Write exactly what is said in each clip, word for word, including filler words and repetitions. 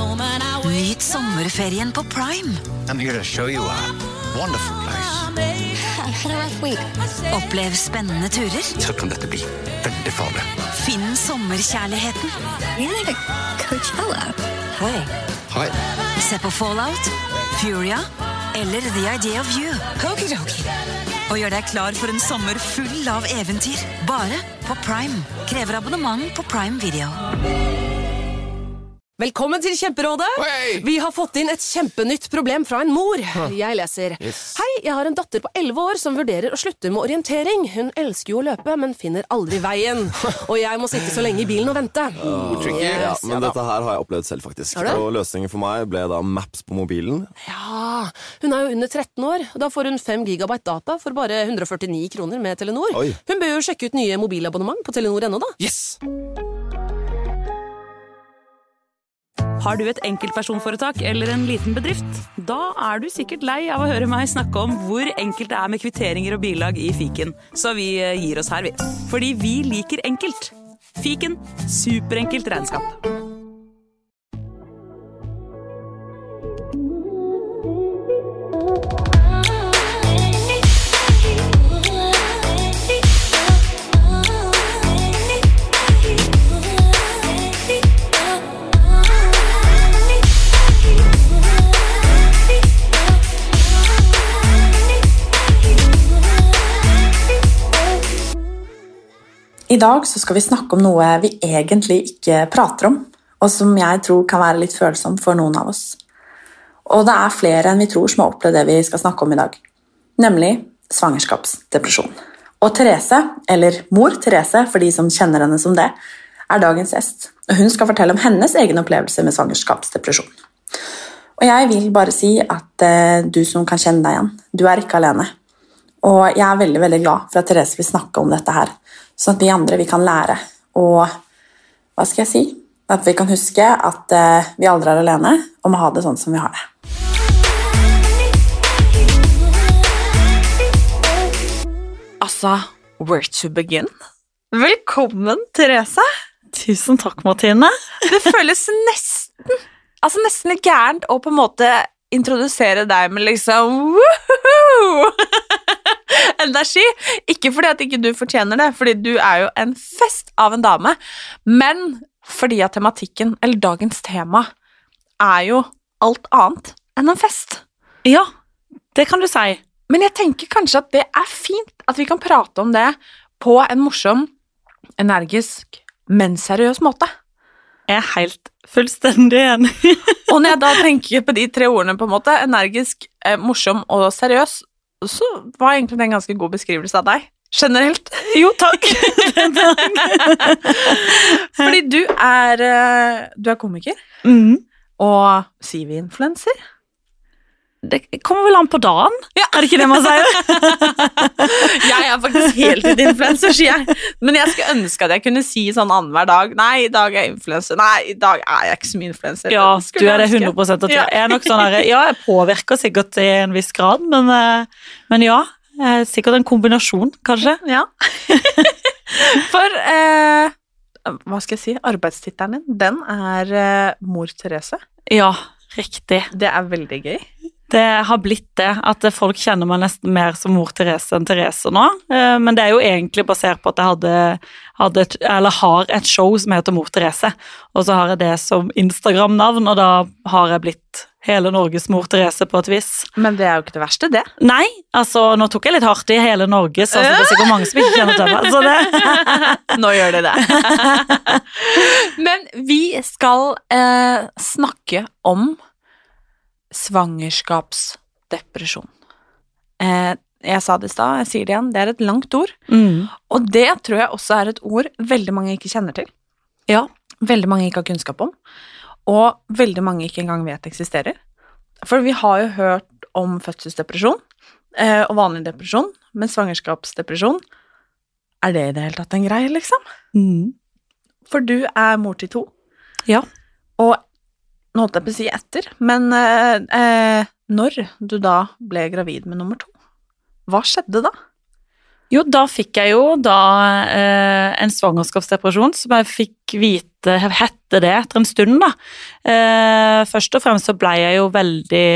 Nyt sommerferien på Prime. I'm here to show you a wonderful place. Had a rough week. Opplev spennende turer. Så kan dette bli veldig farlig. Finn sommerkjærligheten. You're like a Coachella. Hi. Hei. Se på Fallout, Furia eller The Idea of You. Okie Og gjør deg klar for en sommer full av eventyr. Bare på Prime. Krever abonnement på Prime Video. Velkommen til Kjemperådet. Hei! Vi har fått inn et kjempenytt problem fra en mor. Jeg leser. Yes. Hei, jeg har en datter på elleve år som vurderer å slutte med orientering. Hun elsker jo å løpe, men finner aldri veien. Og jeg må sitte så lenge i bilen og vente. tricky. Ja, Yes, men ja da. dette her har jeg opplevd selv faktisk. Har du? Og løsningen for meg ble da Maps på mobilen. Ja, hun er jo under tretten år. Da får hun fem gigabyte data for bare hundre og førtini kroner med Telenor. Oi. Hun bør jo sjekke ut nye mobilabonnement på Telenor ennå da. Yes! Har du et enkeltpersonforetak eller en liten bedrift? Da er du sikkert lei av å høre meg snakke om hvor enkelt det er med kvitteringer og bilag i fiken. Så vi gir oss her, vi. Fordi vi liker enkelt. Fiken, superenkelt regnskap. I dag så skal vi snakke om noe vi egentlig ikke prater om, og som jeg tror kan være litt følsomt for noen av oss. Og det er flere enn vi tror som har opplevd det vi skal snakke om i dag, nemlig svangerskapsdepresjon. Og Therese, eller mor Therese for de som kjenner henne som det, er dagens gjest, og hun skal fortelle om hennes egen opplevelse med svangerskapsdepresjon. Og jeg vil bare si at eh, du som kan kjenne deg igjen, du er ikke alene. Og jeg er veldig, veldig glad for at Therese vil snakke om dette her, sånn at vi andre vi kan lære, og hva skal jeg si? At vi kan huske at uh, vi aldri er alene, og må ha det sånn som vi har det. Altså, where to begin? Velkommen, Therese. Tusen takk, Martine. Det føles nesten, altså nesten litt gærent å på en måte introdusere deg med liksom woohoo! Energi, ikke fordi at ikke du fortjener det, fordi du er jo en fest av en dame, men fordi at tematikken, eller dagens tema, er jo alt annet enn en fest. Ja, det kan du si. Men jeg tenker kanskje at det er fint at vi kan prate om det på en morsom, energisk, men seriøs måte. Jeg er helt fullstendig enig. Og når jeg da tenker på de tre ordene på en måte, energisk, eh, morsom og seriøs, så var egentlig det en ganske god beskrivelse av deg. Generelt. Jo, takk. Fordi du er, du er komiker, Mm. og sier vi influencer? Det kommer vel an på dagen. Ja. Er det ikke det man sier? Jeg er faktisk heltid-influencer, sier jeg. Men jeg skulle ønske at jeg kunne si sånn annen hver dag. Nei, i dag er jeg influencer. Nei, i dag er jeg ikke så mye influencer. Ja, Skulle du er det ønske. hundre prosent. At Ja. jeg er nok sånn her, ja, jeg påvirker sikkert i en viss grad, men, eh, men ja, eh, sikkert en kombinasjon, kanskje. Ja. For, eh, hva skal jeg si, arbeidstittelen din, den er eh, Mor Therese. Ja, riktig. Det er veldig gøy. Det har blitt det, at folk kjenner meg nesten mer som mor Therese enn Therese nå, eh, men det er jo egentlig basert på at jeg hadde, hadde et, eller har et show som heter Mor Therese, og så har jeg det som Instagram-navn, og da har jeg blitt hele Norges Mor Therese på et vis. Men det er jo ikke det verste, det. Nei, altså, nå tok jeg litt hardt i hele Norge, så altså, det er sikkert mange som ikke kjenner til meg, så det... Nå gjør det det. Men vi skal eh, snakke om svangerskapsdepresjon. Eh, jeg sa det i stad, jeg sier det igjen, det er et langt ord, Mm. og det tror jeg også er et ord veldig mange ikke kjenner til. Ja. Veldig mange ikke har kunnskap om, og veldig mange ikke engang vet eksisterer. For vi har jo hørt om fødselsdepresjon eh, og vanlig depresjon, men svangerskapsdepresjon, er det i det hele tatt en greie, liksom? Mm. For du er mor til to. Ja. Og nå holdt jeg på å si etter, men eh, eh, når du da ble gravid med nummer to, hva skjedde da? Jo, da fikk jeg jo da eh, en svangerskapsdepresjon som jeg fikk vite hette, hette det etter en stund da. Eh, først og fremst så ble jeg jo veldig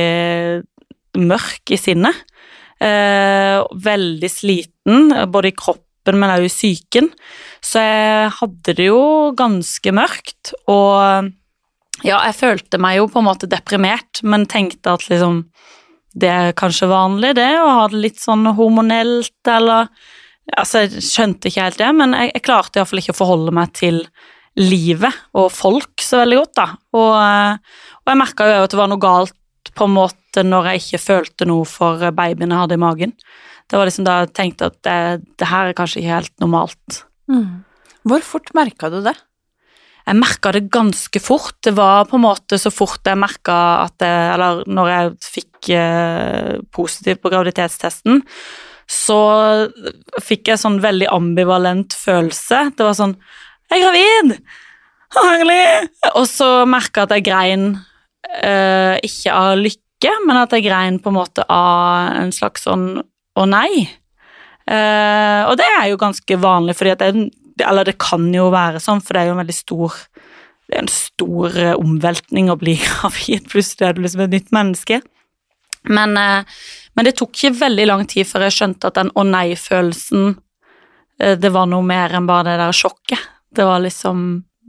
mørk i sinnet. Eh, veldig sliten, både i kroppen, men også i psyken. Så jeg hadde det jo ganske mørkt, og ja, jeg følte meg jo på en måte deprimert, men tenkte at liksom, det er kanskje vanlig det, å ha det litt sånn hormonelt, eller, altså jeg skjønte ikke helt det, men jeg, jeg klarte i hvert fall ikke å forholde meg til livet og folk så veldig godt da, og, og jeg merket jo at det var noe galt på en måte når jeg ikke følte noe for babyen jeg hadde i magen. Det var liksom da jeg tenkte at det, det her er kanskje ikke helt normalt. Mm. Hvor fort merket du det? Jeg merket det ganske fort. Det var på en måte så fort jeg merket at det, eller når jeg fikk eh, positivt på graviditetstesten, så fikk jeg sånn veldig ambivalent følelse. Det var sånn, jeg er gravid! Herlig! Og så merket jeg at jeg grein eh, ikke av lykke, men at jeg grein på en måte av en slags sånn, å nei. Eh, og det er jo ganske vanlig, fordi at jeg eller det kan jo være sånn, for det er jo en veldig stor, det er en stor omveltning å bli gravid, plutselig er du liksom et nytt menneske. Men, men det tok ikke veldig lang tid før jeg skjønte at den å nei-følelsen, det var noe mer enn bare det der sjokket. Det var liksom,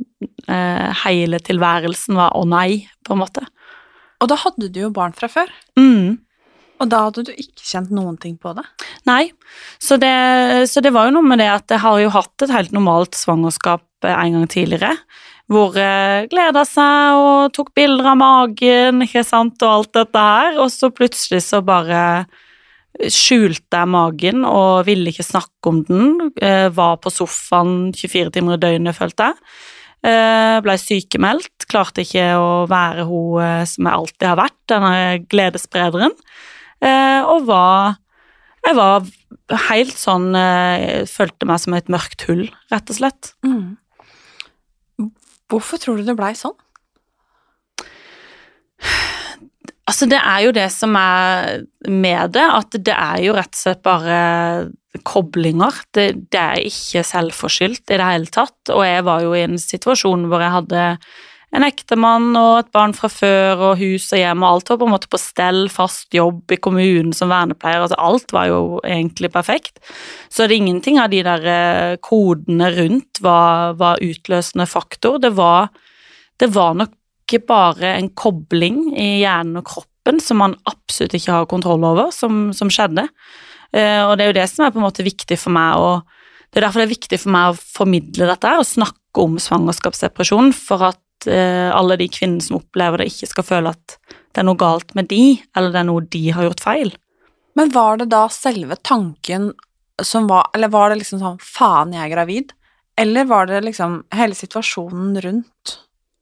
hele tilværelsen var å nei, på en måte. Og da hadde du jo barn fra før. Mhm. Og da hadde du ikke kjent noen ting på det? Nei, så det, så det var jo noe med det at jeg har jo hatt et helt normalt svangerskap en gang tidligere, hvor jeg gledet seg og tok bilder av magen, ikke sant, og alt dette her, og så plutselig så bare skjulte jeg magen og ville ikke snakke om den, var på sofaen tjuefire timer i døgnet, følte jeg. Ble sykemeldt, klarte ikke å være hun som jeg alltid har vært, denne gledessprederen. Uh, og var, jeg var helt sånn, uh, følte meg som et mørkt hull, rett og slett. Mm. Hvorfor tror du det ble sånn? Altså, det er jo det som er med det, at det er jo rett og slett bare koblinger. Det, det er ikke selvforskyldt i det hele tatt, og jeg var jo i en situasjon hvor jeg hadde en ektemann og et barn fra før, og hus og hjem, og alt var på en måte på stell, fast jobb i kommunen som vernepleier, altså alt var jo egentlig perfekt. Så det er ingenting av de der kodene rundt var, var utløsende faktor. Det var, det var nok bare en kobling i hjernen og kroppen som man absolutt ikke har kontroll over, som, som skjedde. Og det er jo det som er på en måte viktig for meg, og det er derfor det er viktig for meg å formidle dette her, og snakke om svangerskapsdepresjon, for at alle de kvinnene som opplever det ikke skal føle at det er noe galt med de, eller det er noe de har gjort feil. Men var det da selve tanken som var, eller var det liksom sånn, faen jeg er gravid, eller var det liksom hele situasjonen rundt?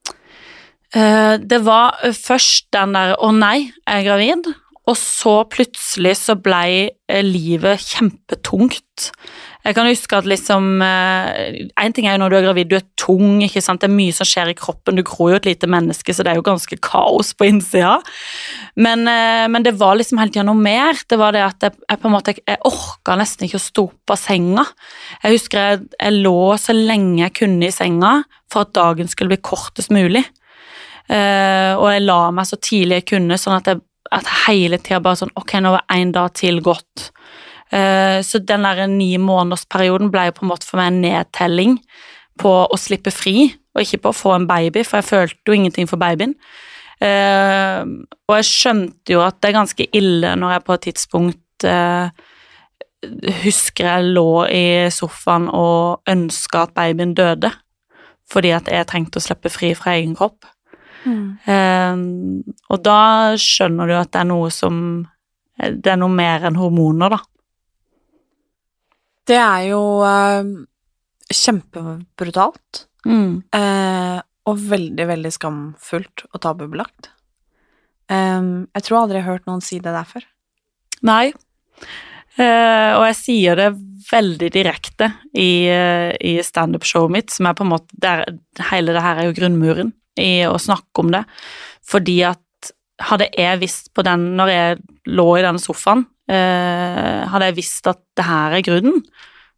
Det var først den der, å nei, jeg er gravid, og så plutselig så ble livet kjempetungt. Jeg kan huske at liksom, en ting er jo når du er gravid, du er tung, ikke sant, det er mye som skjer i kroppen, du gror jo et lite menneske, så det er jo ganske kaos på innsida, men, men det var liksom helt igjen noe mer, det var det at jeg, jeg på en måte, jeg orket nesten ikke å stå opp av senga. Jeg husker jeg, jeg lå så lenge jeg kunne i senga, for at dagen skulle bli kortest mulig, og jeg la meg så tidlig jeg kunne, sånn at jeg at hele tiden bare sånn, ok, nå var en dag til gått. Uh, så den der ni månedersperioden ble jo på en måte for meg en nedtelling på å slippe fri, og ikke på å få en baby, for jeg følte jo ingenting for babyen. Uh, og jeg skjønte jo at det er ganske ille når jeg på et tidspunkt uh, husker jeg lå i sofaen og ønsket at babyen døde, fordi at jeg trengte å slippe fri fra egen kropp. Mm. Um, og da skjønner du at det er noe som det er noe mer enn hormoner da. Det er jo uh, kjempebrutalt mm. uh, og veldig, veldig skamfullt og tabubelagt. Um, jeg tror aldri jeg har hørt noen si det der før. Nei, uh, og jeg sier det veldig direkte i, uh, i stand-up-showet mitt, som er på en måte, der, hele det her er jo grunnmuren i å snakke om det, fordi at hadde jeg visst på den, når jeg lå i denne sofaen, eh, hadde jeg visst at det her er grunnen,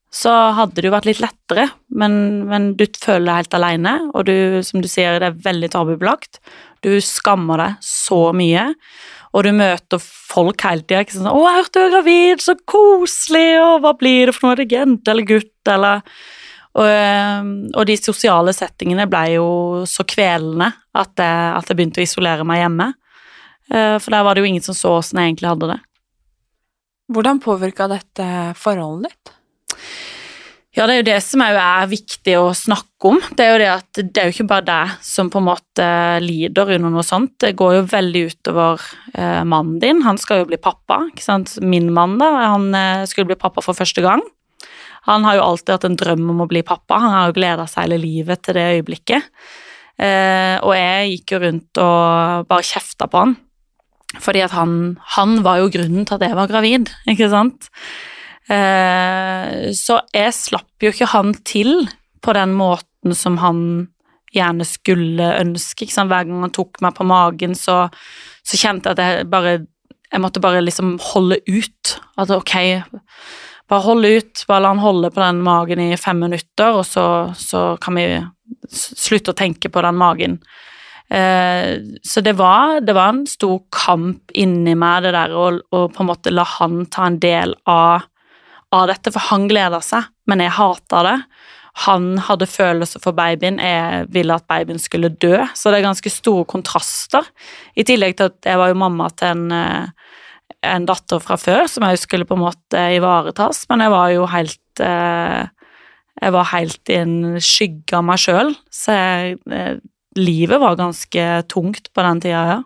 så hadde det jo vært litt lettere, men, men du føler deg helt alene, og du, som du sier, det er veldig tabubelagt. Du skammer deg så mye, og du møter folk hele tiden, ikke sånn, å, jeg hørte du er gravid, så koselig, og hva blir det for noe, er det jente eller gutt, eller... Og, og de sosiale settingene ble jo så kvelende at jeg, at jeg begynte å isolere meg hjemme. For der var det jo ingen som så hvordan jeg egentlig hadde det. Hvordan påvirket dette forholdet ditt? Ja, det er jo det som er, jo er viktig å snakke om. Det er jo det at det er jo ikke bare deg som på en måte lider under noe sånt. Det går jo veldig utover eh, mannen din. Han skal jo bli pappa, ikke sant? Min mann da, han eh, skulle bli pappa for første gang. Han har jo alltid hatt en drøm om å bli pappa, han har jo gledet seg hele livet til det øyeblikket, eh, og jeg gikk jo rundt og bare kjeftet på han, fordi at han, han var jo grunnen til at jeg var gravid, ikke sant? Eh, så jeg slapp jo ikke han til på den måten som han gjerne skulle ønske, ikke sant? Hver gang han tok meg på magen, så, så kjente jeg at jeg bare, jeg måtte bare liksom holde ut, at ok, bare holde ut, bare la han holde på den magen i fem minutter, og så, så kan vi slutte å tenke på den magen. Eh, så det var, det var en stor kamp inni meg, det der, å, å på en måte la han ta en del av, av dette, for han gleder seg, men jeg hatet det. Han hadde følelser for babyen, jeg ville at babyen skulle dø, så det er ganske store kontraster. I tillegg til at jeg var jo mamma til en... en datter fra før, som jeg skulle på en måte ivaretas, men jeg var jo helt, eh, jeg var helt i en skygge av meg selv, så jeg, eh, livet var ganske tungt på den tiden, ja.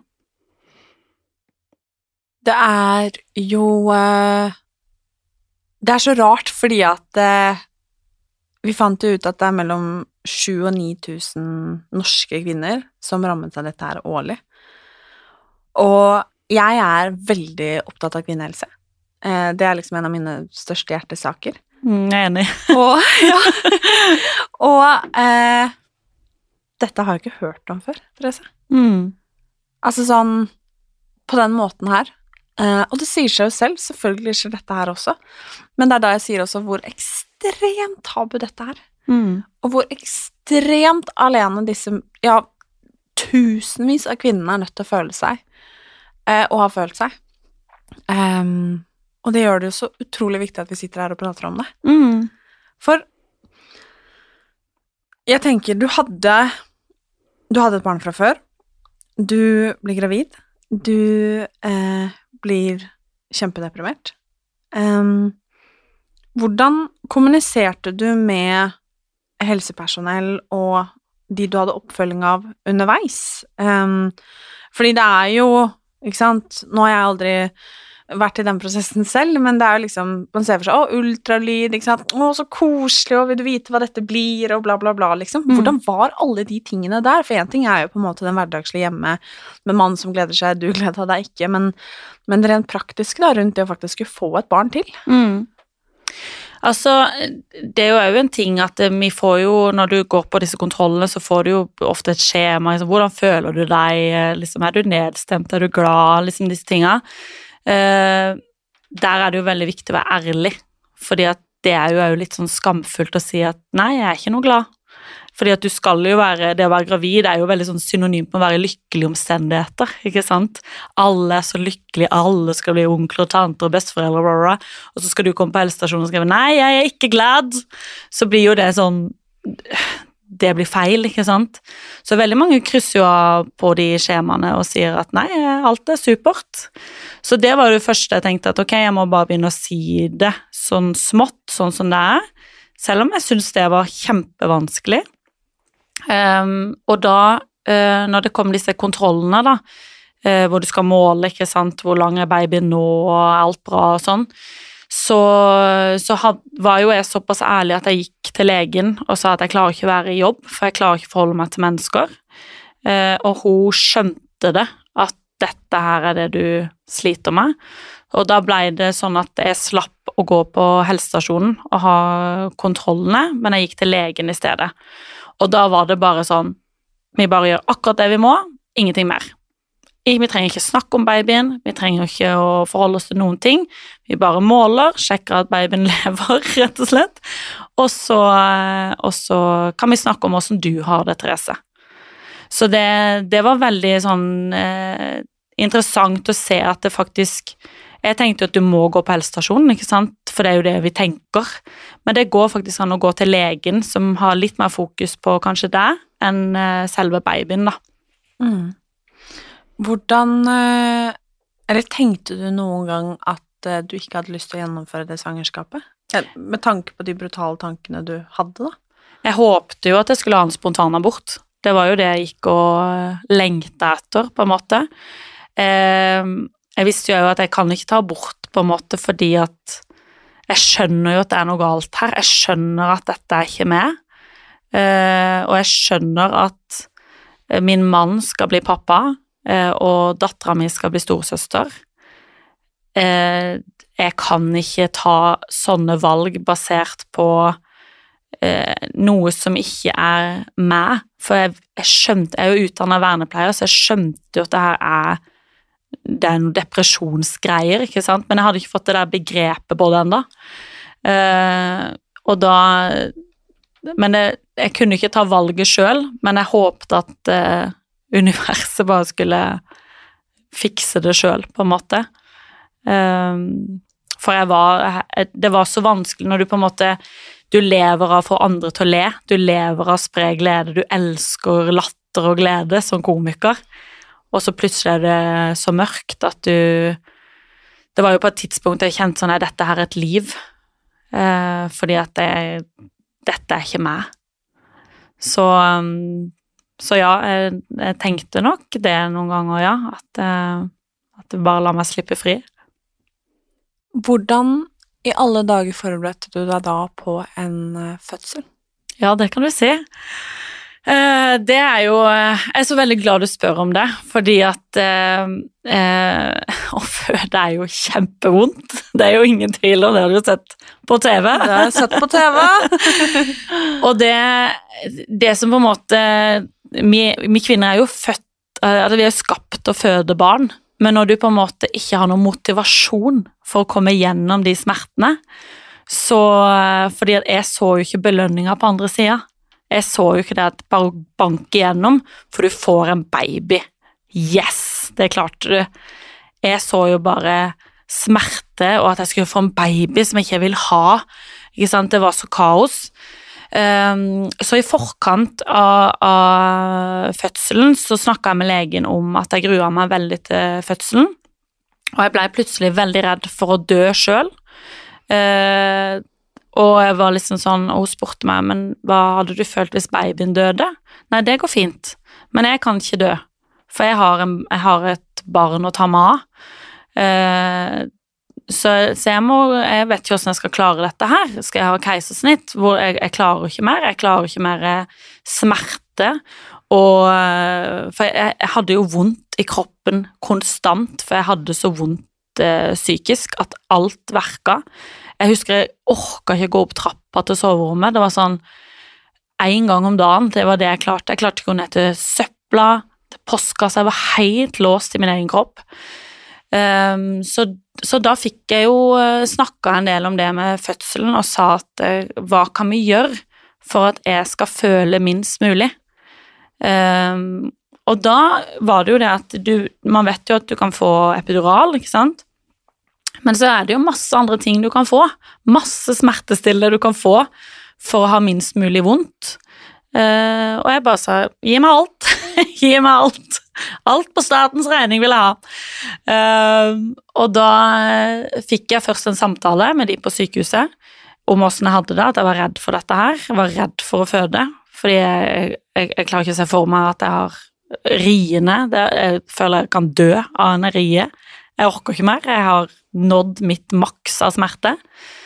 Det er jo, eh, det er så rart, fordi at eh, vi fant jo ut at det er mellom sju og ni tusen norske kvinner som rammet av dette her årlig, og jeg er veldig opptatt av kvinnehelse. Eh, det er liksom en av mine største hjertesaker. Mm, jeg er enig. og ja, og eh, dette har jeg ikke hørt om før, Therese. Mm. Altså sånn, på den måten her. Eh, og det sier seg jo selv, selvfølgelig skjer dette her også. Men det er da jeg sier også hvor ekstremt tabu dette er. Mm. Og hvor ekstremt alene disse, ja, tusenvis av kvinnene er nødt til å føle seg. Eh, og har følt seg. Um, og det gjør det jo så utrolig viktig at vi sitter her og prater om det. Mm. For jeg tenker, du hadde du hadde et barn fra før, du blir gravid, du eh, blir kjempedeprimert. Um, hvordan kommuniserte du med helsepersonell og de du hadde oppfølging av underveis? Um, fordi det er jo ikke sant? Nå har jeg aldri vært i den prosessen selv, men det er jo liksom, man ser for seg, å, ultralyd, ikke sant? Å, så koselig, og vil du vite hva dette blir, og bla bla bla, liksom. Mm. Hvordan var alle de tingene der? For en ting er jo på en måte den hverdagslige hjemme, med mann som gleder seg, du gleder deg ikke, men, men rent praktisk da, rundt det å faktisk få et barn til. Mm. Altså, det er jo en ting at vi får jo, når du går på disse kontrollene, så får du jo ofte et skjema, liksom, hvordan føler du deg, liksom, er du nedstemt, er du glad, liksom disse tingene. Eh, der er det jo veldig viktig å være ærlig, fordi at det er jo litt sånn skamfullt å si at nei, jeg er ikke noe glad. Fordi at du skal jo være, det å være gravid er jo veldig sånn synonymt med å være i lykkelige omstendigheter, ikke sant? Alle er så lykkelige, alle skal bli onkler, tanter og besteforeldre, bla, bla, bla. Og så skal du komme på helsestasjonen og skrive, nei, jeg er ikke glad. Så blir jo det sånn, det blir feil, ikke sant? Så veldig mange krysser jo av på de skjemaene og sier at nei, alt er supert. Så det var det første jeg tenkte at ok, jeg må bare begynne å si det sånn smått, sånn som det er. Selv om jeg synes det var kjempevanskelig. Um, og da, uh, når det kom disse kontrollene da, uh, hvor du skal måle, ikke sant, hvor lang er babyen nå, og alt bra og sånn, så, så had, var jo jeg såpass ærlig at jeg gikk til legen og sa at jeg klarer ikke å være i jobb, for jeg klarer ikke å forholde meg til mennesker. Uh, og hun skjønte det, at dette her er det du sliter med. Og da ble det sånn at jeg slapp å gå på helsestasjonen og ha kontrollene, men jeg gikk til legen i stedet. Og da var det bare sånn, vi bare gjør akkurat det vi må, ingenting mer. vi trenger ikke snakke om babyen, vi trenger ikke å forholde oss til noen ting, vi bare måler, sjekker at babyen lever, rett og slett, og så, og så kan vi snakke om hvordan du har det, Therese. Så det, det var veldig sånn eh, interessant å se at det faktisk, jeg tenkte at du må gå på helsestasjonen, ikke sant, for det er jo det vi tenker, men det går faktisk an å gå til legen som har litt mer fokus på kanskje det enn eh, selve babyen da. Mm. Hvordan, eller tenkte du noen gang at du ikke hadde lyst til å gjennomføre det svangerskapet? Med tanke på de brutale tankene du hadde da? Jeg håpte jo at jeg skulle ha en spontanabort. Det var jo det jeg gikk og lengte etter, på en måte. Jeg visste jo at jeg kan ikke ta abort, på en måte, fordi at jeg skjønner jo at det er noe galt her. Jeg skjønner at dette er ikke meg. Og jeg skjønner at min mann skal bli pappa, og datteren min skal bli storsøster. Jeg kan ikke ta sånne valg basert på noe som ikke er meg, for jeg, jeg skjønte, jeg er jo utdannet vernepleier, så jeg skjønte jo at det her er, det er noen depresjonsgreier, ikke sant? Men jeg hadde ikke fått det der begrepet på det enda. Og da, men jeg, jeg kunne ikke ta valget selv, men jeg håpte at universet bare skulle fikse det selv, på en måte. For jeg var, det var så vanskelig når du på en måte, du lever av å få andre til å le, du lever av å spre glede, du elsker latter og glede som komiker, og så plutselig er det så mørkt at du, det var jo på et tidspunkt jeg kjente sånn, at dette her er et liv, fordi at det, dette er ikke meg. Så Så ja, jeg, jeg tenkte nok det noen ganger, ja, at, at det bare la meg slippe fri. Hvordan i alle dager forberedte du deg da på en fødsel? Ja, det kan du si. Det er jo, jeg er så veldig glad du spør om det, fordi at eh, å føde er jo kjempevondt. Det er jo ingen tvil om det, har du sett på T V. Det har jeg sett på T V. Og det, det som på en måte, vi, vi kvinner er jo født, altså vi er skapt til å føde barn, men når du på en måte ikke har noen motivasjon for å komme gjennom de smertene, så, fordi at jeg så jo ikke belønninger på andre siden. Jeg så jo ikke det at bare banke igjennom, for du får en baby. Yes, det klarte du. Jeg så jo bare smerte, og at jeg skulle få en baby som jeg ikke vil ha. Ikke sant? Det var så kaos. Um, så i forkant av, av fødselen så snakket jeg med legen om at jeg gruet meg veldig til fødselen, og jeg ble plutselig veldig redd for å dø selv. Uh, og jeg var liksom sånn, og hun spurte meg, men hva hadde du følt hvis babyen døde? Nei, det går fint, men jeg kan ikke dø, for jeg har, en, jeg har et barn å ta meg av. Uh, Så, så jeg må, jeg vet ikke hvordan jeg skal klare dette her. Skal jeg ha keisersnitt? Hvor jeg, jeg klarer ikke mer, jeg klarer ikke mer smerte, og, for jeg, jeg hadde jo vondt i kroppen konstant, for jeg hadde så vondt eh, psykisk at alt verket. Jeg husker jeg orket ikke gå opp trappa til soverommet, det var sånn, en gang om dagen, det var det jeg klarte. Jeg klarte ikke å gå ned til søpla, til postkassa, jeg var helt låst i min egen kropp. Um, så, så da fikk jeg jo snakket en del om det med fødselen og sa at uh, hva kan vi gjøre for at jeg skal føle minst mulig? Um, og da var det jo det at du, man vet jo at du kan få epidural, ikke sant? Men så er det jo masse andre ting du kan få, masse smertestille du kan få for å ha minst mulig vondt. Uh, og jeg bare sa, gi meg alt, gi meg alt. Alt på statens regning vil jeg ha. Uh, og da fikk jeg først en samtale med de på sykehuset om hvordan jeg hadde det, at jeg var redd for dette her. Jeg var redd for å føde, fordi jeg, jeg, jeg klarer ikke å se for meg at jeg har riene. Det, jeg føler jeg kan dø av en rie. Jeg orker ikke mer. Jeg har nådd mitt maks av smerte.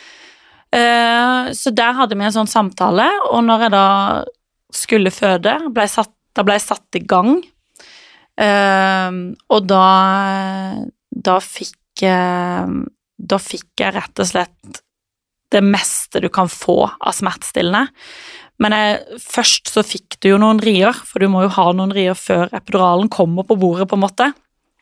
Uh, så der hadde vi en sånn samtale, og når jeg da skulle føde, ble satt, da ble jeg satt i gang. Uh, og da da fikk uh, da fikk jeg rett og slett det meste du kan få av smertestillende, men jeg, først så fikk du jo noen rier, for du må jo ha noen rier før epiduralen kommer på bordet på en måte,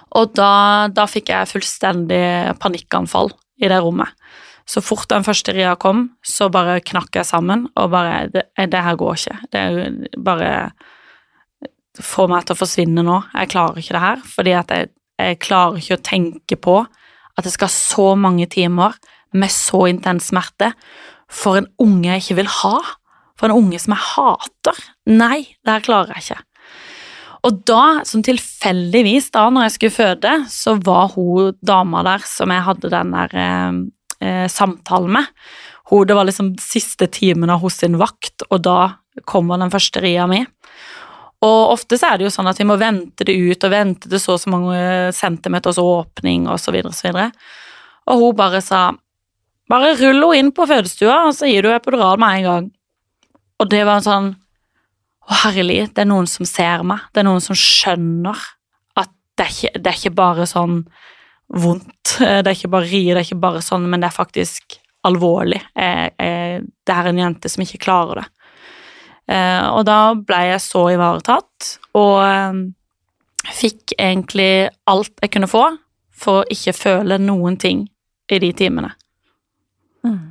Og da, da fikk jeg fullstendig panikkanfall i det rommet. Så fort den første ria kom, så bare knakk jeg sammen, og bare, det, det her går ikke. Det er bare, få meg til å forsvinne nå. Jeg klarer ikke det her, fordi at jeg, jeg klarer ikke å tenke på at det skal så mange timer med så intens smerte for en unge jeg ikke vil ha. For en unge som jeg hater. Nei, det her klarer jeg ikke. Og da, som tilfeldigvis da, når jeg skulle føde, så var hun dama der som jeg hadde den der eh, eh, samtalen med. Hun, det var liksom siste timen av hos sin vakt, og da kommer den første ria mi. Og ofte så er det jo sånn at vi må vente det ut, og vente det så så mange centimeters åpning, og så videre, og så videre. Og hun bare sa, bare rull henne inn på fødestua, og så gir du epidural med en gang. Og det var en sånn, å herlig, det er noen som ser meg, det er noen som skjønner at det er ikke, det er ikke bare sånn vondt, det er ikke bare rie, det er ikke bare sånn, men det er faktisk alvorlig. Jeg, jeg, det er en jente som ikke klarer det. Eh, og da ble jeg så ivaretatt, og eh, fikk egentlig alt jeg kunne få, for å ikke føle noen ting i de timene. Mm.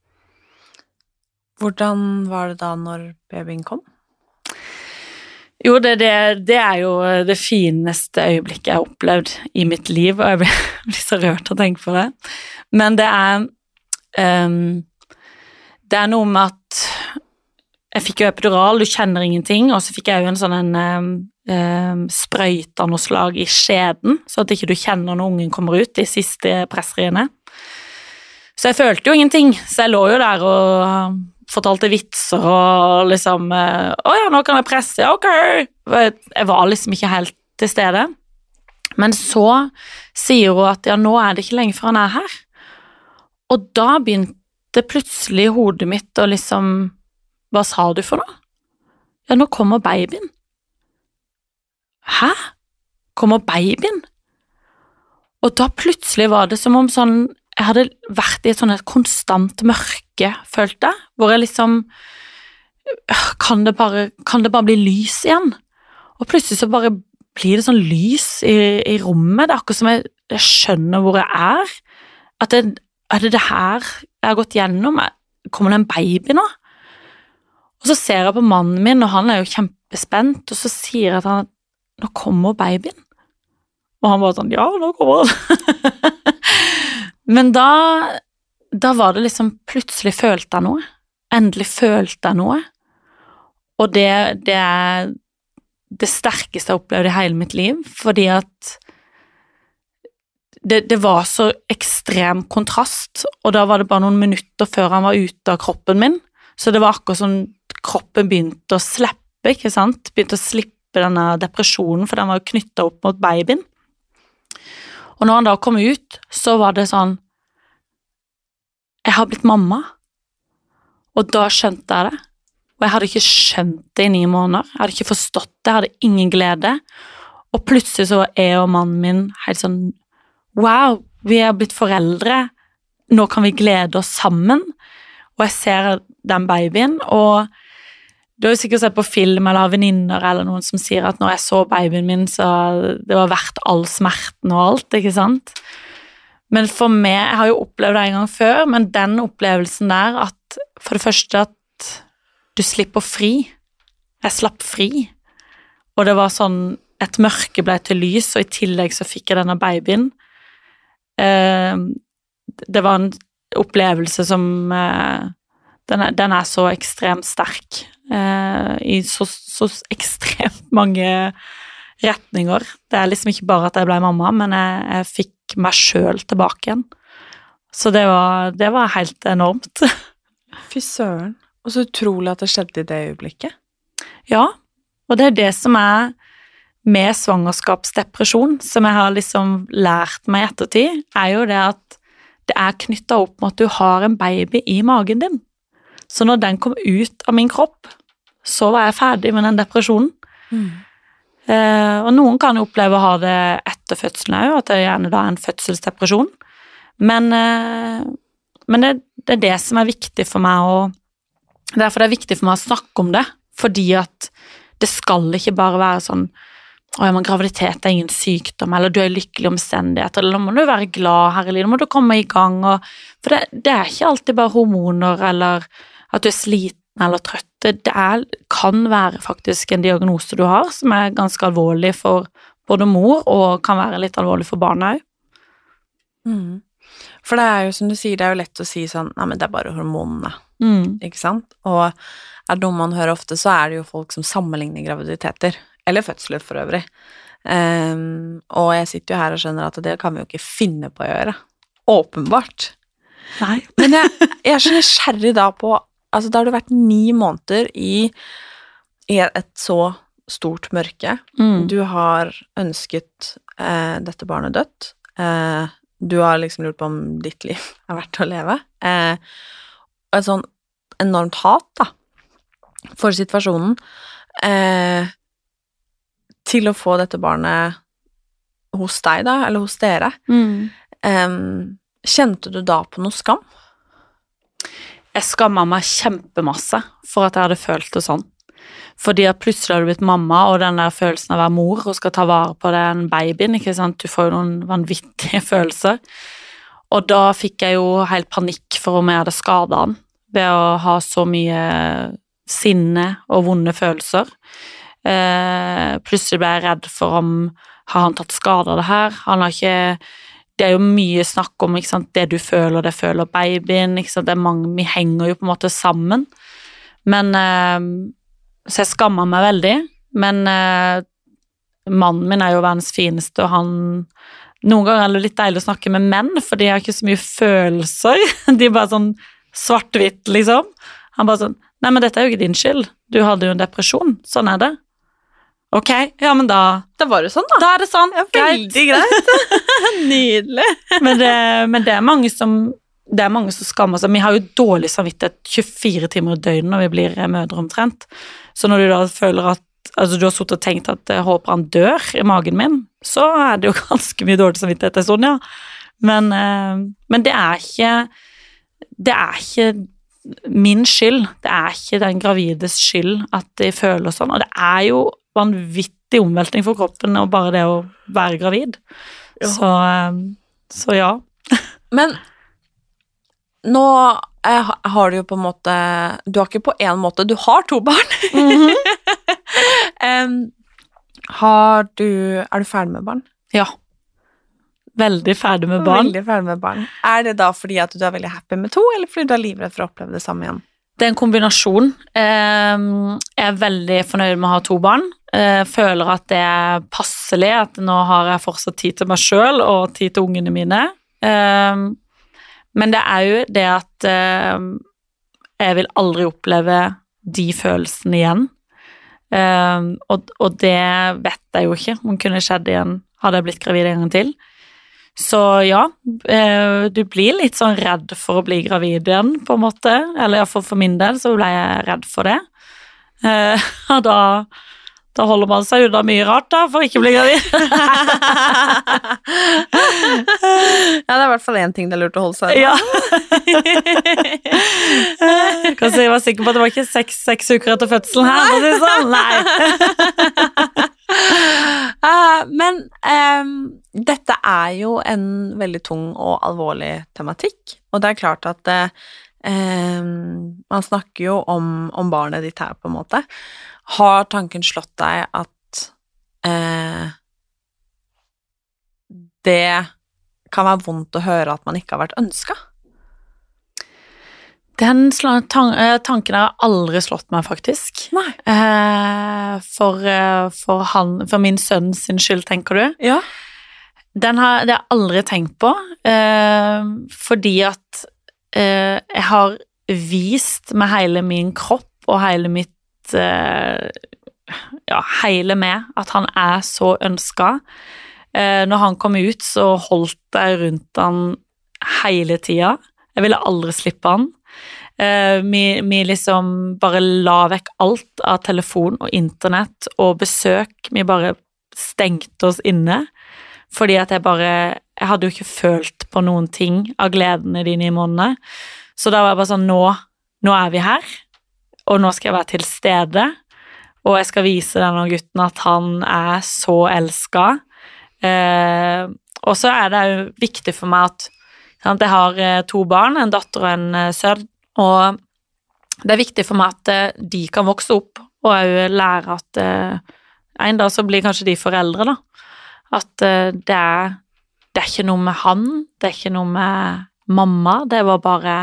Hvordan var det da når babyen kom? Jo, det, det, det er jo det fineste øyeblikket jeg har opplevd i mitt liv, og jeg blir, blir så rørt å tenke på det. Men det er, um, det er noe med at jeg fikk jo epidural, du kjenner ingenting, og så fikk jeg jo en sånn en um, um, sprøyt av noe slag i skjeden, så at ikke du kjenner når ungen kommer ut, de siste pressriene. Så jeg følte jo ingenting, så jeg lå jo der og fortalte vitser og liksom, å ja, nå kan jeg presse, ja, ok. Jeg var liksom ikke helt til stede. Men så sier hun at ja, nå er det ikke lenge før han er her. Og da begynte plutselig hodet mitt å liksom, hva sa du for noe? Ja, nå kommer babyen. Hæ? Kommer babyen? Og da plutselig var det som om sånn, jeg hadde vært i et sånn et konstant mørke, følte jeg, hvor jeg liksom, kan det bare, kan det bare bli lys igjen? Og plutselig så bare blir det sånn lys i, i rommet, det er akkurat som jeg, jeg skjønner hvor jeg er, at det, er det det her jeg har gått gjennom? Kommer det en baby nå? Og så ser jeg på mannen min, og han er jo kjempespent, og så sier jeg at han, nå kommer babyen. Og han var sånn, ja, nå kommer han. Men da, da var det liksom, plutselig følte jeg noe. Endelig følte jeg noe. Og det, det er det sterkeste jeg opplevde i hele mitt liv, fordi at det, det var så ekstrem kontrast, og da var det bare noen minutter før han var ute av kroppen min, så det var akkurat sånn, kroppen begynte å slippe, ikke sant? Begynte å slippe denne depresjonen, for den var jo knyttet opp mot babyen. Og når han da kom ut, så var det sånn, jeg har blitt mamma, og da skjønte jeg det, og jeg hadde ikke skjønt det i ni måneder, jeg hadde ikke forstått det, jeg hadde ingen glede, og plutselig så var jeg og mannen min helt sånn, wow, vi er blitt foreldre, nå kan vi glede oss sammen, og jeg ser den babyen, og du har jo sikkert sett på film eller har venninner eller noen som sier at når jeg så babyen min, så det var verdt all smerten og alt, ikke sant? Men for meg, jeg har jo opplevd det en gang før, men den opplevelsen der, at for det første at du slipper fri, jeg slapp fri, og det var sånn, et mørke ble til lys, og i tillegg så fikk jeg denne babyen. Det var en opplevelse som, den er, den er så ekstremt sterk, i så, så ekstremt mange retninger. Det er liksom ikke bare at jeg ble mamma, men jeg, jeg fikk meg selv tilbake igjen. Så det var, det var helt enormt. Fy søren. Og så utrolig at det skjedde i det øyeblikket. Ja, og det er det som er med svangerskapsdepresjon, som jeg har liksom lært meg i ettertid, er jo det at det er knyttet opp med at du har en baby i magen din. Så når den kom ut av min kropp, så var jeg ferdig med den depresjonen. Mm. Eh, og noen kan jo oppleve å ha det etter fødselen også, at det gjerne da er en fødselsdepresjon. Men, eh, men det, det er det som er viktig for meg, og derfor det er viktig for meg å snakke om det, fordi at det skal ikke bare være sånn å, ja, men graviditet er ingen sykdom, eller du er i lykkelig omstendighet, eller må du være glad, herlig, nå må du komme i gang, og, for det, det er ikke alltid bare hormoner, eller at du er sliten eller trøtt, det er, kan være faktisk en diagnose du har, som er ganske alvorlig for både mor, og kan være litt alvorlig for barnet også. Mm. For det er jo, som du sier, det er jo lett å si sånn, nei, men det er bare hormonene, Mm. ikke sant? Og er det noe man hører ofte, så er det jo folk som sammenligner graviditeter, eller fødsler for øvrig. Um, og jeg sitter jo her og skjønner at det kan vi jo ikke finne på å gjøre. Åpenbart. Nei. Men jeg, jeg er så nysgjerrig da på, altså da har det vært ni måneder i, i et så stort mørke. Mm. Du har ønsket eh, dette barnet dødt. Eh, du har liksom lurt på om ditt liv er verdt å leve. Eh, og et sånn enormt hat da, for situasjonen. Eh, til å få dette barnet hos deg da, eller hos dere. Mm. Um, kjente du da på noe skam? Jeg skammer meg kjempemasse for at jeg hadde følt det sånn. Fordi at plutselig har du blitt mamma, og den der følelsen av å være mor, og skal ta vare på den babyen, ikke sant? Du får jo noen vanvittige følelser. Og da fikk jeg jo helt panikk for om jeg hadde skadet han, ved å ha så mye sinne og vonde følelser. Eh, plutselig ble jeg redd for om har han tatt skade av det her, han har ikke, det er jo mye snakk om, ikke sant, det du føler, det føler babyen, ikke sant, det er mange, vi henger jo på en måte sammen, men eh, så jeg skammer meg veldig, men eh, mannen min er jo verdens fineste, og han, noen ganger er det litt deilig å snakke med menn, for de har ikke så mye følelser, de er bare sånn svart-hvitt liksom, han bare sånn, nei, men dette er jo ikke din skyld, du hadde jo en depresjon, sånn er det. Ok, ja, men da... Da var det sånn da. Da er det sånn, ja, veldig greit. Nydelig. men, det, men det er mange som, det er mange som skammer seg. Vi har jo dårlig samvittighet tjuefire timer i døgnet når vi blir mødre omtrent. Så når du da føler at, altså du har suttet og tenkt at jeg håper han dør i magen min, så er det jo ganske mye dårlig samvittighet en stund, ja. Men, men det er ikke, det er ikke min skyld, det er ikke den gravides skyld at de føler sånn, og det er jo vanvittig omveltning for kroppen og bare det å være gravid. Ja. Så, så ja. Men nå har du jo på en måte, du har ikke på en måte, du har to barn. Mm-hmm. um, har du, er du ferdig med barn? Ja. Veldig ferdig med barn. Veldig ferdig med barn. Er det da fordi at du er veldig happy med to, eller fordi du er livredd for å oppleve det samme igjen? Det er en kombinasjon. Jeg er veldig fornøyd med å ha to barn. Jeg føler at det er passelig, at nå har jeg fortsatt tid til meg selv og tid til ungene mine. Men det er jo det at jeg vil aldri oppleve de følelsene igjen. Og det vet jeg jo ikke. Om kunne skjedd igjen, hadde jeg blitt gravid en gang til. Så ja, du blir litt sånn redd for å bli gravid igjen, på en måte. Eller i hvert fall for min del, så ble jeg redd for det. Og da, da holder man seg unna mye rart da, for ikke å bli gravid. Ja, det er i hvert fall en ting det er lurt å holde seg unna. Ja. Kanskje jeg var sikker på at det var ikke seks, seks uker etter fødselen her, for å si sånn. Nei. Uh, men um, dette er jo en veldig tung og alvorlig tematikk, og det er klart at uh, um, man snakker jo om, om barnet ditt her på en måte. Har tanken slått deg at uh, det kan være vondt å høre at man ikke har vært ønsket? Den tanken har aldri slått meg, faktisk. Nei. Eh, for, for, han, for min sønn sin skyld, tenker du? Ja. Den har jeg aldri tenkt på, eh, fordi at eh, jeg har vist med hele min kropp og hele mitt eh, ja, hele med at han er så ønsket. Eh, når han kom ut, så holdt jeg rundt han hele tiden. Jeg ville aldri slippe han. Uh, vi, vi liksom bare la vekk alt av telefon og internett og besøk, vi bare stengte oss inne, fordi at jeg bare, jeg hadde jo ikke følt på noen ting av gleden i de ni månedene, så da var jeg bare sånn, nå, nå er vi her, og nå skal jeg være til stede, og jeg skal vise denne gutten at han er så elsket. Eh, og så er det jo viktig for meg at, at jeg har to barn, en datter og en sønn, og det er viktig for meg at de kan vokse opp og også lære at eh, en dag så blir kanskje de foreldre da, at eh, det, er, det er ikke noe med han, det er ikke noe med mamma, det var bare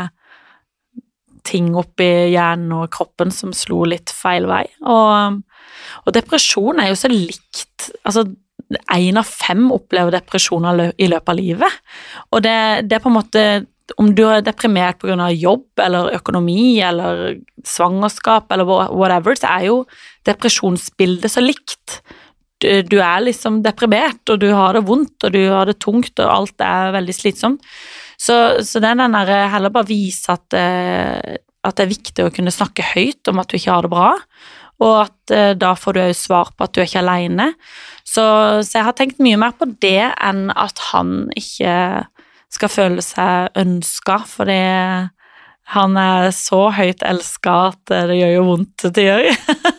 ting oppi hjernen og kroppen som slo litt feil vei, og, og depresjon er jo så likt, altså en av fem opplever depresjon i løpet av livet, og det, det er på en måte, om du er deprimert på grunn av jobb, eller økonomi, eller svangerskap, eller whatever, så er jo depresjonsbildet så likt. Du, du er liksom deprimert, og du har det vondt, og du har det tungt, og alt er veldig slitsomt. Så, så det er den der, heller bare vise at, at det er viktig å kunne snakke høyt om at du ikke har det bra, og at eh, da får du jo svar på at du er ikke alene. Så, så jeg har tenkt mye mer på det enn at han ikke skal føle seg ønsket, fordi han er så høyt elsket at det gjør jo vondt til å gjøre.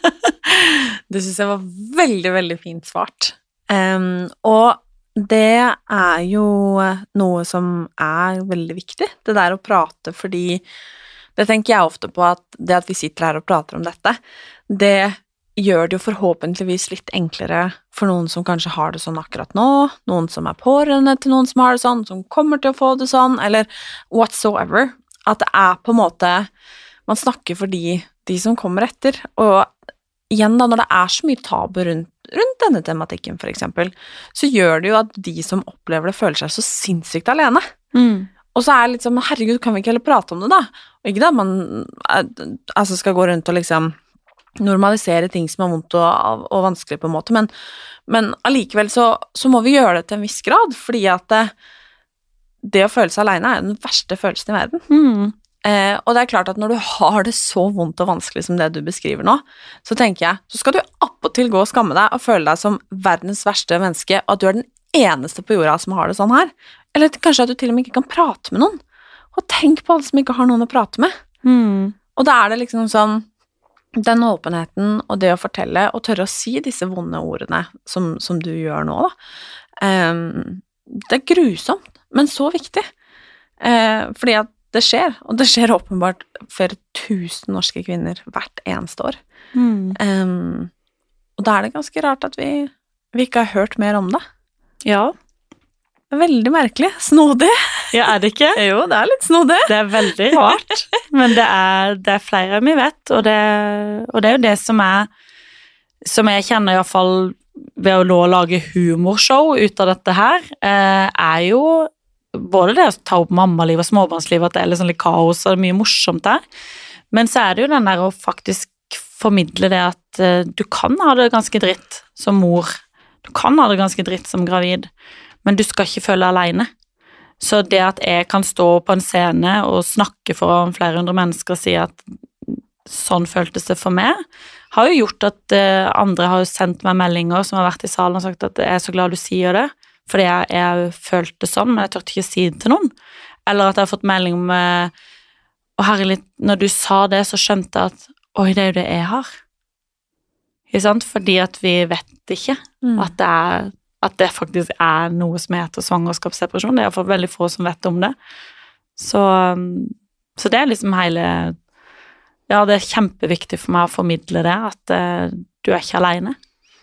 Det synes jeg var veldig, veldig fint svart. Um, og det er jo noe som er veldig viktig, det der å prate, fordi det tenker jeg ofte på at det at vi sitter her og prater om dette, det gjør det jo forhåpentligvis litt enklere for noen som kanskje har det sånn akkurat nå, noen som er pårørende til noen som har det sånn, som kommer til å få det sånn, eller whatsoever, at det er på en måte, man snakker for de, de som kommer etter, og igjen da, når det er så mye tabu rundt, rundt denne tematikken for eksempel, så gjør det jo at de som opplever det føler seg så sinnssykt alene. Mm. Og så er det litt sånn, herregud, kan vi ikke heller prate om det da? Og ikke da, man altså skal gå rundt og liksom normalisere ting som er vondt og, og vanskelig på en måte, men, men allikevel så, så må vi gjøre det til en viss grad, fordi at det, det å føle seg alene er den verste følelsen i verden. Mm. Eh, og det er klart at når du har det så vondt og vanskelig som det du beskriver nå, så tenker jeg, så skal du opp og til gå og skamme deg og føle deg som verdens verste menneske, og at du er den eneste på jorda som har det sånn her. Eller kanskje at du til og med ikke kan prate med noen. Og tenk på alle som ikke har noen å prate med. Mm. Og da er det liksom sånn, den åpenheten og det å fortelle, og tørre å si disse vonde ordene som, som du gjør nå, da. Um, det er grusomt, men så viktig. Uh, fordi at det skjer, og det skjer åpenbart for tusen norske kvinner hvert eneste år. Mm. Um, og da er det ganske rart at vi, vi ikke har hørt mer om det. Ja. Veldig merkelig. Snodig. Ja, er det ikke? Jo, det er litt snodig. Det er veldig rart, men det er, det er flere vi vet, og det, og det er jo det som er, som jeg kjenner i hvert fall ved å nå lage humorshow ut av dette her, eh, er jo både det å ta opp mammaliv og småbarnsliv, at det er litt sånn litt kaos, og det er mye morsomt der, men så er det jo den der å faktisk formidle det at eh, du kan ha det ganske dritt som mor, du kan ha det ganske dritt som gravid, men du skal ikke føle deg alene. Så det at jeg kan stå på en scene og snakke foran flere hundre mennesker og si at sånn føltes det for meg, har jo gjort at uh, andre har jo sendt meg meldinger som har vært i salen og sagt at jeg er så glad du sier det, fordi jeg, jeg følte det sånn, men jeg tørte ikke si det til noen. Eller at jeg har fått melding om uh, å herlig, når du sa det, så skjønte jeg at oi, det er jo det jeg har. Ikke sant? Fordi at vi vet ikke mm. at det er at det faktisk er noe som heter svangerskapsdepresjon. Det er i hvert fall veldig få som vet om det. Så, så det er liksom hele, ja, det er kjempeviktig for meg å formidle det, at uh, du er ikke alene.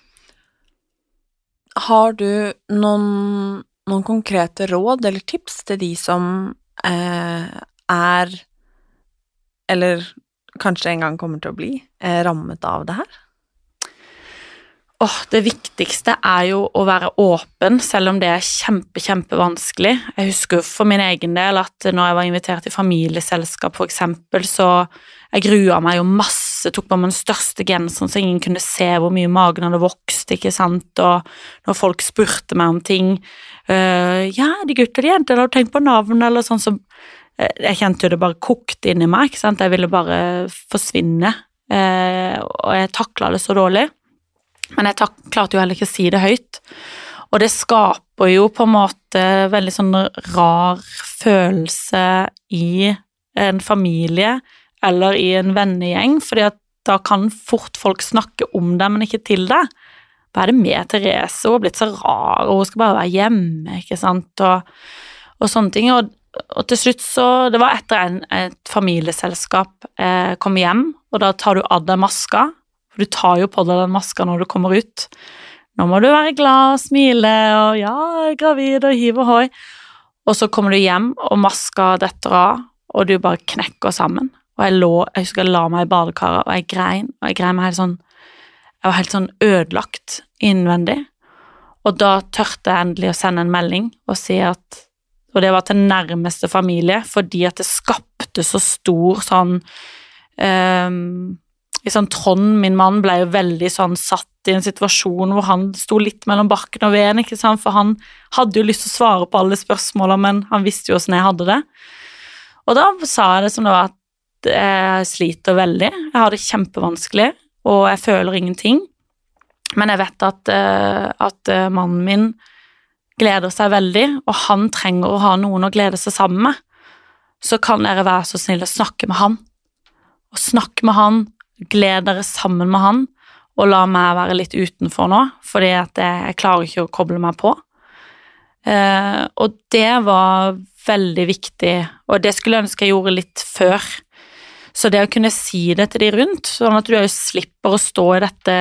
Har du noen, noen konkrete råd eller tips til de som eh, er, eller kanskje en gang kommer til å bli, eh, rammet av det her? Oh, det viktigste er jo å være åpen, selv om det er kjempe, kjempe vanskelig. Jeg husker for min egen del at når jeg var invitert i familieselskap for eksempel, så jeg grua meg jo masse, tok på meg den største genseren så ingen kunne se hvor mye magen hadde vokst, ikke sant, og når folk spurte meg om ting, uh, ja, de gutter, de jenter, har du tenkt på navn, eller sånn, så uh, jeg kjente jo det bare kokte inn i meg, ikke sant, jeg ville bare forsvinne, uh, og jeg taklet det så dårlig. Men jeg tak- klarte jo heller ikke å si det høyt, og det skaper jo på en måte veldig sånn rar følelse i en familie eller i en vennegjeng, fordi at da kan fort folk snakke om det, men ikke til det. Hva er det med Therese? Hun har blitt så rar, og hun skal bare være hjemme, ikke sant, og, og sånne ting, og, og til slutt så, det var etter en, et familieselskap eh, kom hjem, og da tar du av deg maska, for du tar jo på deg den maska når du kommer ut. Nå må du være glad og smile, og ja, jeg er gravid og hiv og høy, og så kommer du hjem, og maska detter av, og du bare knekker sammen, og jeg lå, jeg husker jeg la meg i badekaret, og jeg grein, og jeg grein meg helt sånn, jeg var helt sånn ødelagt innvendig, og da tørte jeg endelig å sende en melding og si at, og det var til nærmeste familie, fordi at det skapte så stor sånn, um, i sånn Trond, min mann, ble jo veldig sånn satt i en situasjon hvor han sto litt mellom barken og veden, ikke sant, for han hadde jo lyst til å svare på alle spørsmålene, men han visste jo hvordan jeg hadde det. Og da sa jeg det som det var at jeg sliter veldig, jeg har det kjempevanskelig, og jeg føler ingenting, men jeg vet at, uh, at uh, mannen min gleder seg veldig, og han trenger å ha noen å glede seg sammen med, så kan dere være så snill å snakke med han, og snakke med han, glede dere sammen med han, og la meg være litt utenfor nå, fordi at jeg, jeg klarer ikke å koble meg på. Uh, og det var veldig viktig, og det skulle jeg ønske jeg gjorde litt før. Så det å kunne si det til de rundt, sånn at du jo slipper å stå i dette,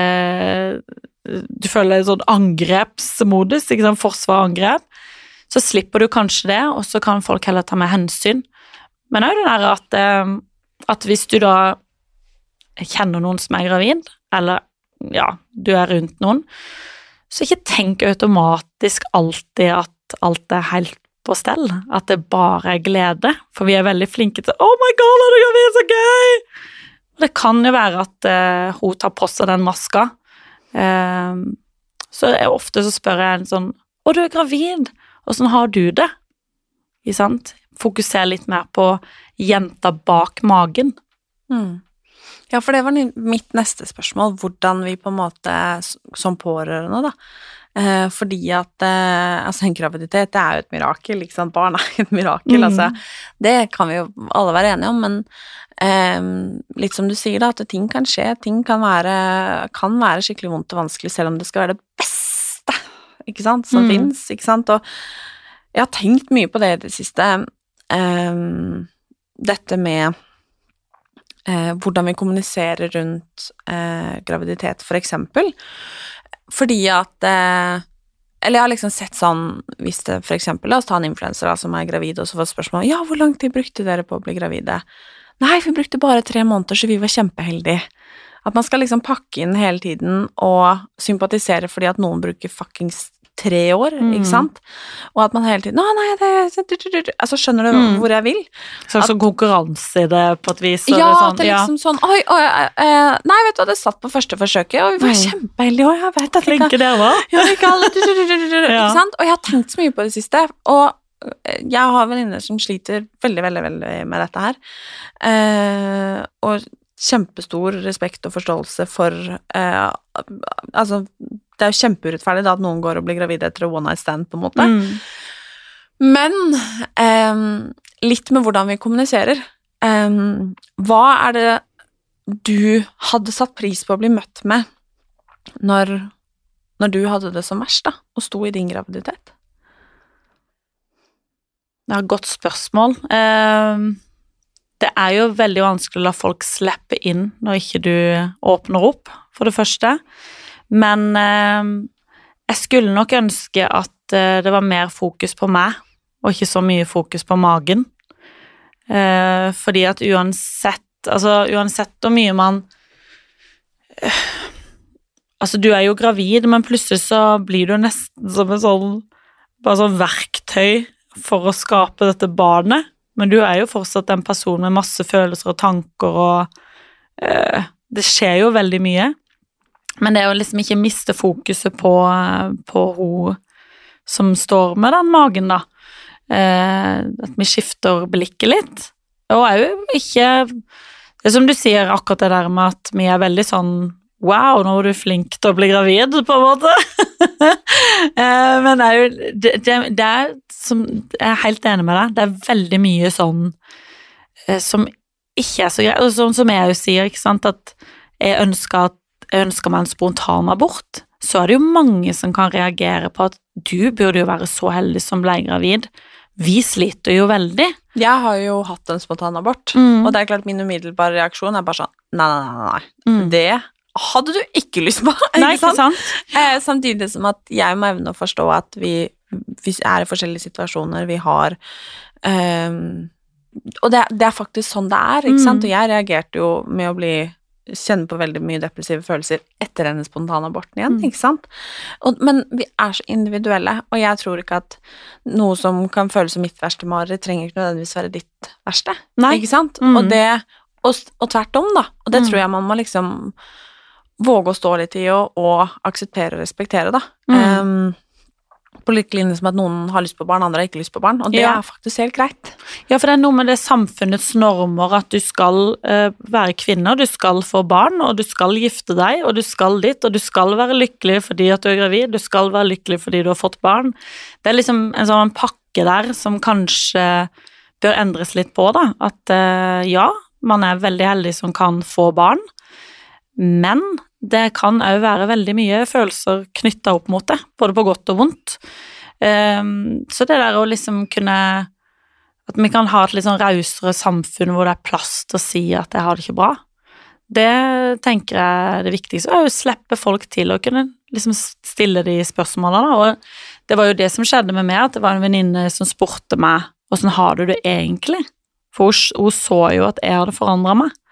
du føler en sånn angrepsmodus, ikke sånn forsvar-angrep, så slipper du kanskje det, og så kan folk heller ta med hensyn. Men det er jo det der at, at hvis du da kjenner noen som er gravid, eller ja, du er rundt noen, så ikke tenk automatisk alltid at alt er helt på stell, at det bare er glede, for vi er veldig flinke til oh my god, er du gravid, så gøy! Det kan jo være at uh, hun tar på seg den maska, uh, så er ofte så spør jeg en sånn, å du er gravid, hvordan har du det? Ikke sant? Fokuser litt mer på jenta bak magen. Mm. Ja, for det var mitt neste spørsmål, hvordan vi på en måte som pårørende da, Eh, fordi at eh, altså en graviditet det er jo et mirakel, ikke sant, barn er et mirakel, mm. altså, det kan vi jo alle være enige om, men eh, litt som du sier da, at ting kan skje, ting kan være, kan være skikkelig vondt og vanskelig, selv om det skal være det beste, ikke sant, som mm. finnes, ikke sant, og jeg har tenkt mye på det i det siste, eh, dette med eh, hvordan vi kommuniserer rundt eh, graviditet, for eksempel, fordi at, eh, eller jeg har liksom sett sånn, hvis det for eksempel, la oss ta en influencer da, som er gravid, og så får spørsmål, ja, hvor lang tid brukte dere på å bli gravide? Nei, vi brukte bare tre måneder, så vi var kjempeheldige. At man skal liksom pakke inn hele tiden, og sympatisere fordi at noen bruker fuckings tre år, mm. ikke sant? Og at man hele tiden, nei, nei, det, altså skjønner du mm. hvor jeg vil? Så sånn konkurranse i det på et vis? Ja, sånn, at det liksom ja. Sånn, oi, oi, eh, nei, vet du hva, det satt på første forsøket, og vi var mm. kjempeheldige, og jeg vet at Flinke det var. Ja, ikke alle, ikke sant? Og jeg har tenkt så mye på det siste, og jeg har venninner som sliter veldig, veldig, veldig med dette her, eh, og kjempestor respekt og forståelse for, eh, altså, det er jo kjempeurettferdig da at noen går og blir gravid etter one night stand på en måte. Mm. Men eh, litt med hvordan vi kommuniserer. Eh, hva er det du hadde satt pris på å bli møtt med når, når du hadde det som verst da, og sto i din graviditet? Det er et godt spørsmål. Eh, det er jo veldig vanskelig å la folk slippe inn når ikke du åpner opp, for det første. Men eh, jeg skulle nok ønske at eh, det var mer fokus på meg, og ikke så mye fokus på magen. Eh, fordi at uansett, altså uansett hvor mye man eh, altså du er jo gravid, men plutselig så blir du nesten som en sånn bare sånn verktøy for å skape dette barnet. Men du er jo fortsatt en person med masse følelser og tanker, og eh, det skjer jo veldig mye. Men det er jo liksom ikke miste fokuset på, på hun som står med den magen da. Eh, at vi skifter blikket litt. Og er jo ikke, det er som du sier akkurat det der med at vi er veldig sånn, wow, nå er du flink til å bli gravid på en måte. eh, men det er jo, det, det, det er som, jeg er helt enig med deg, det er veldig mye sånn, eh, som ikke er så greit, og sånn som jeg jo sier, ikke sant, at jeg ønsker, at, jeg ønsker meg en spontan abort, så er det jo mange som kan reagere på at du burde jo være så heldig som ble gravid. Vi sliter jo veldig. Jeg har jo hatt en spontan abort, Mm. og det er klart min umiddelbare reaksjon er bare sånn, nei, nei, nei, nei. Mm. Det hadde du ikke lyst på, ikke, Nei, ikke sant? sant? Eh, samtidig som at jeg må evne å forstå at vi, vi er i forskjellige situasjoner, vi har, ehm, og det, det er faktisk sånn det er, ikke Mm. sant? Og jeg reagerte jo med å bli kjenne på veldig mye depressive følelser etter denne spontane aborten igjen, Mm. ikke sant? Og, men vi er så individuelle, og jeg tror ikke at noe som kan føles som mitt verste mareritt trenger ikke nødvendigvis være ditt verste, Nei. ikke sant? Mm. Og det, og, og tvert om da, og det Mm. tror jeg man må liksom våge å stå litt i og, og akseptere og respektere da. Mm. Um, på like linje som at noen har lyst på barn, andre har ikke lyst på barn, og det Ja. er faktisk helt greit. Ja, for det er noe med det samfunnets normer at du skal eh, være kvinne, du skal få barn, og du skal gifte deg, og du skal dit, og du skal være lykkelig fordi at du er gravid, du skal være lykkelig fordi du har fått barn. Det er liksom en sånn pakke der som kanskje bør endres litt på da, at eh, ja, man er veldig heldig som kan få barn, men det kan også være veldig mye følelser knyttet opp mot det, både på godt og vondt. Um, så det der å liksom kunne, at vi kan ha et litt sånn rausere samfunn hvor det er plass til å si at jeg har det ikke bra, det tenker jeg er det viktigste, er å slippe folk til å kunne liksom stille de spørsmålene, og det var jo det som skjedde med meg, at det var en venninne som spurte meg, hvordan har du det egentlig? For hun, hun så jo at jeg hadde forandret meg.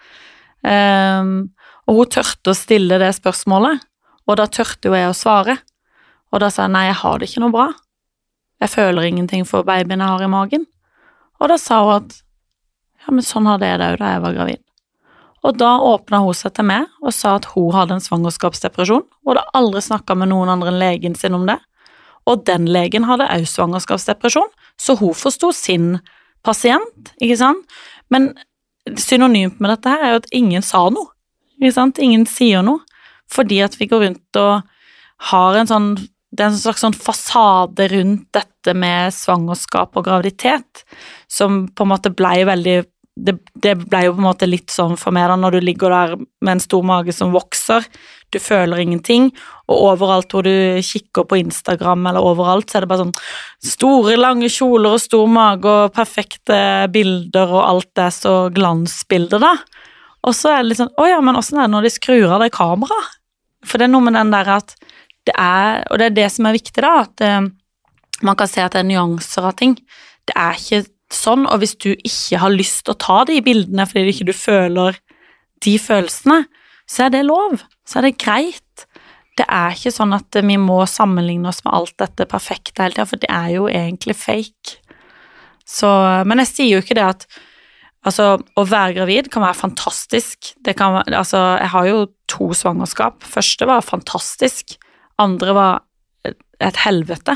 Um, og hun tørte å stille det spørsmålet, og da tørte jo jeg å svare. Og da sa jeg, nei, jeg har det ikke noe bra. Jeg føler ingenting for babyen jeg har i magen. Og da sa hun at, ja, men sånn hadde jeg det jo da jeg var gravid. Og da åpnet hun seg til meg og sa at hun hadde en svangerskapsdepresjon, og hadde aldri snakket med noen andre enn legen sin om det. Og den legen hadde også svangerskapsdepresjon, så hun forstod sin pasient, ikke sant? Men synonymt med dette her er jo at ingen sa noe, ikke sant? Ingen sier noe, fordi at vi går rundt og har en sånn, det er en slags sånn fasade rundt dette med svangerskap og graviditet, som på en måte ble veldig, det, det ble jo på en måte litt sånn for meg da, når du ligger der med en stor mage som vokser, du føler ingenting, og overalt hvor du kikker på Instagram eller overalt, så er det bare sånn store, lange kjoler og stor mage og perfekte bilder, og alt det så glansbilder da. Og så er det litt sånn, å ja, men hvordan er det når de skrur av det kameraet? For det er noe med den der at det er, og det er det som er viktig da, at eh, man kan se at det er nyanser av ting. Det er ikke sånn, og hvis du ikke har lyst til å ta de bildene fordi ikke du føler de følelsene, så er det lov, så er det greit. Det er ikke sånn at vi må sammenligne oss med alt dette perfekte hele tiden, for det er jo egentlig fake. Så, men jeg sier jo ikke det at altså, å være gravid kan være fantastisk. Det kan være, altså, jeg har jo to svangerskap. Første var fantastisk, andre var et helvete.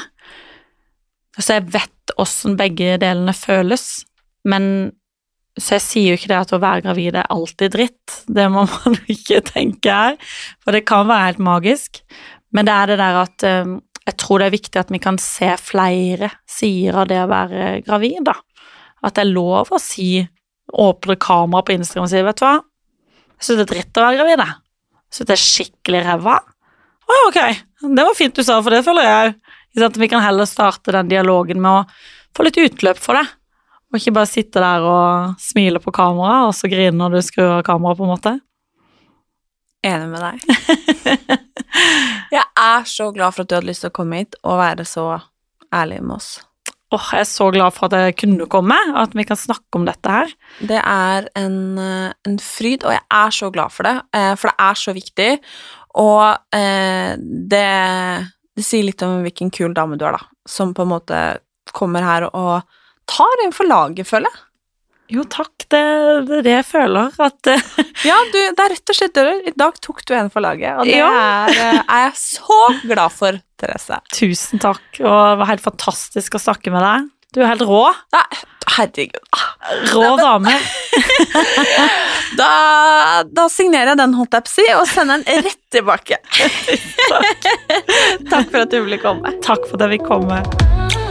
Så jeg vet hvordan begge delene føles, men så jeg sier jo ikke det at å være gravid er alltid dritt. Det må man ikke tenke her, for det kan være helt magisk. Men det er det der at um, jeg tror det er viktig at vi kan se flere sider av det å være gravid, da. At det er lov å si åpne kamera på Instagram og si, vet du hva, jeg synes det er dritt å være gravid, jeg. Jeg synes det er skikkelig ræva. Å, ok, det var fint du sa, for det føler jeg jo. Vi kan heller starte den dialogen med å få litt utløp for det, og ikke bare sitte der og smile på kamera, og så grine når du skrur av kamera på en måte. Enig med deg. Jeg er så glad for at du hadde lyst til å komme hit og være så ærlig med oss. Åh, jeg er så glad for at jeg kunne komme, og at vi kan snakke om dette her. Det er en, en fryd, og jeg er så glad for det, for det er så viktig, og det, det sier litt om hvilken kul dame du er da, som på en måte kommer her og tar en for laget, føler jeg. Jo, takk, det er det jeg føler, at... Ja, du, det er rett og slett det. I dag tok du en for laget, og det ja. er, er jeg så glad for, Therese. Tusen takk, og det var helt fantastisk å snakke med deg. Du er helt rå. Nei, herregud. Rå dame. da, da signerer jeg den holdt jeg på å si, og sender den rett tilbake. Takk. Takk for at du ville komme. Takk for at jeg vil komme.